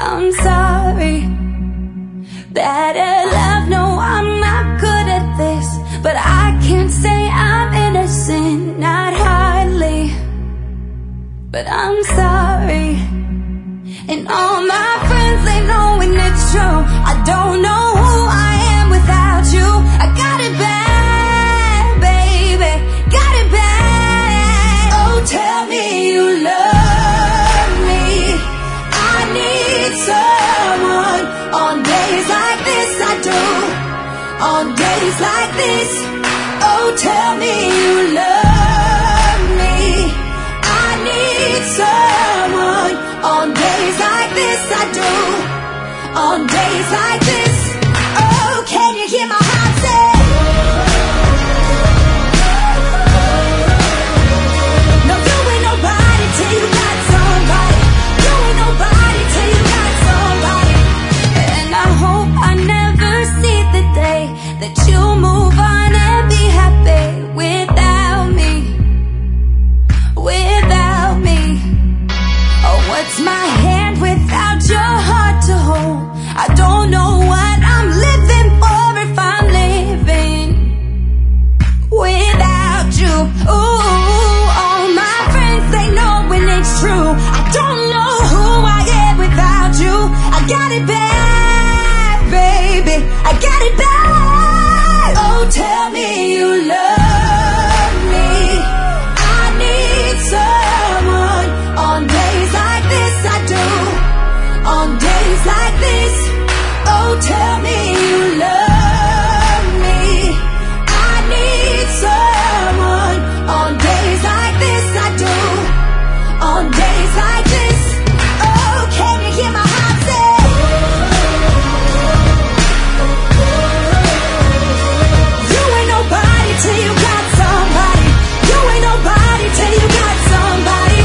I'm sorry that I love. No, I'm not good at this, but I can't say I'm innocent, not hardly. But I'm sorry, and all my friends, they know when it's true. I don't know who I am without you. I got it bad, baby, got it bad. Oh, tell me you love me. I need someone. On days like this I do. On days like this. Oh, tell me you love me. I need someone. On days like this I do. On days like this. Oh, can you hear my heart say? No, you ain't nobody till you got somebody. You ain't nobody till you got somebody. And I hope I never see the day that you move on and be happy without me. Without me. Oh, what's my hand without your heart to hold? I don't know what I'm living for if I'm living without you. Ooh, all my friends, they know when it's true. I don't know who I am without you. I got it bad, baby, I got it bad. Oh, tell me you love me. I need someone. On days like this I do. On days like this. Oh, tell me you love me. I need someone. On days like this I do. On days like this. Oh, can you hear my heart say? You ain't nobody till you got somebody. You ain't nobody till you got somebody.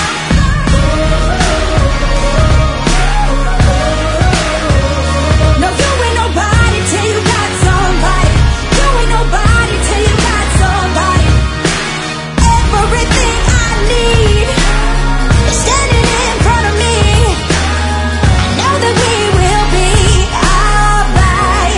No, you ain't nobody till you got somebody. You ain't nobody till you got somebody. Everything I need is standing in front of me. I know that we will be alright,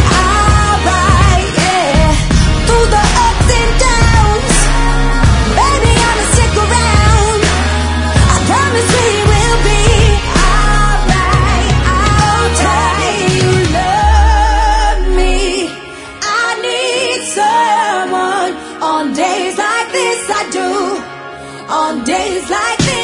yeah. Through the ups and downs, baby, I'ma stick around. I promise we will be alright. Oh, tell me you love me. I need someone. On days like this I do. On days like this.